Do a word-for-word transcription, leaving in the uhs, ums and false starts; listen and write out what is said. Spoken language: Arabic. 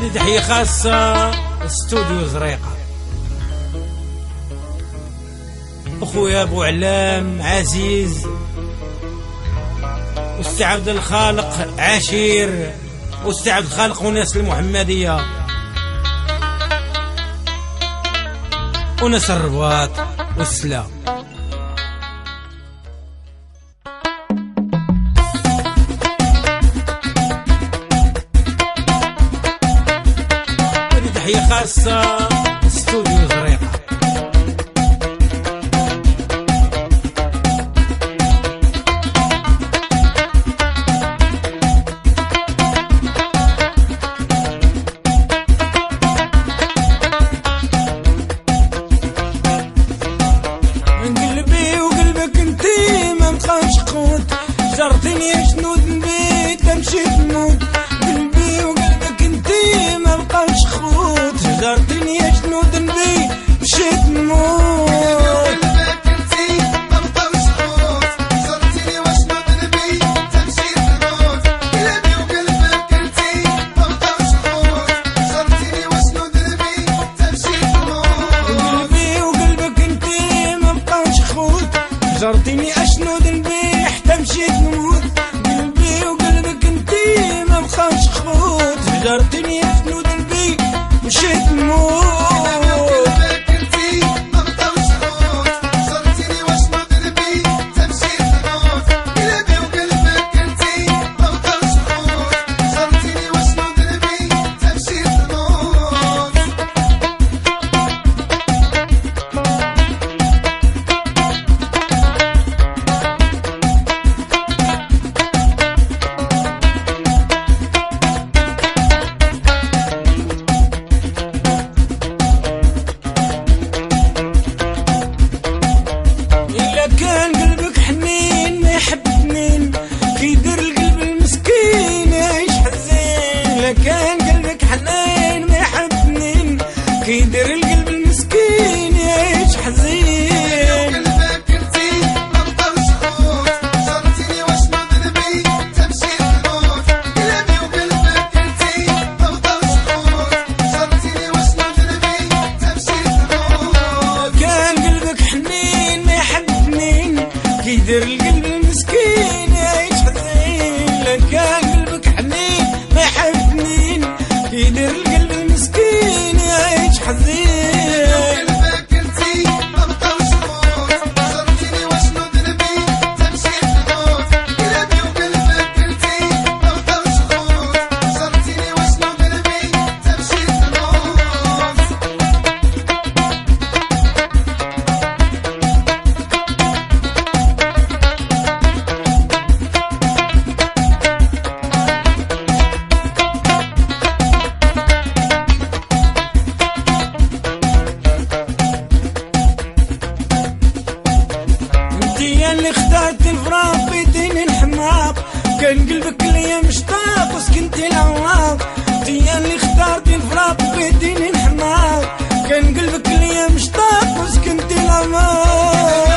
هذه تحية خاصة استوديو زريقة. أخويا أبو علام عزيز، أستاذ عبد الخالق عشير، أستاذ عبد الخالق وناس المحمدية، وناس الرباط والسلام. هذه تحية خاصة استوديو زريقة. جرتني شنو ذنبي تمشي تموت، قلبي وقلبك انتي ما بقاش خوت. جرتني شنو ذنبي مشيت تموت، قلبك انتي ما بقاش خوت. جرتني وشنو ذنبي تمشي تموت، قلبي وقلبك انتي ما بقاش خوت. جرتني وشنو ذنبي تمشي تموت، قلبي وقلبك انتي ما بقاش خوت. جرتني اشنو ذنبي مشيت نموت، قلبي وقلبك انتي ما بقاش خوت. جرتني شنو ذنبي مشيت نموت، قلبك انتي ما بقاش خوت. جرتني وشنو ذنبي تمشي تموت، قلبي وقلبك انتي ما بقاش خوت. جرتني وشنو ذنبي تمشي تموت. كان قلبك حنين ما يحب اثنين، كيدير القلب المسكين يعيش حزين. لا كان قلبك حنين ما يحب اثنين، كيدير القلب المسكين يعيش حزين. قلبك انتي ما بقاش خوت. جرتني وشنو ذنبي تمشي تموت، قلبي وقلبك انتي ما بقاش خوت. جرتني وشنو ذنبي تمشي تموت. كان قلبك حنين ما يحب كيدير القلب المسكين يعيش حزين. لا كان قلبك حنين ما يحب اثنين، كيدير القلب المسكين يعيش حزين. قلبك انتي ما بقاش خوت. جرتني وشنو ذنبي تمشي تموت، قلبي وقلبك انتي ما بقاش خوت. جرتني وشنو ذنبي تمشي تموت. اللي اخترت الفراق بيدين الحماق، كان قلبك ليا مشتاق وسكنتي العواق. انتي اللي اخترت الفراق بيدين الحماق، كان قلبك ليا مشتاق وسكنتي العواق.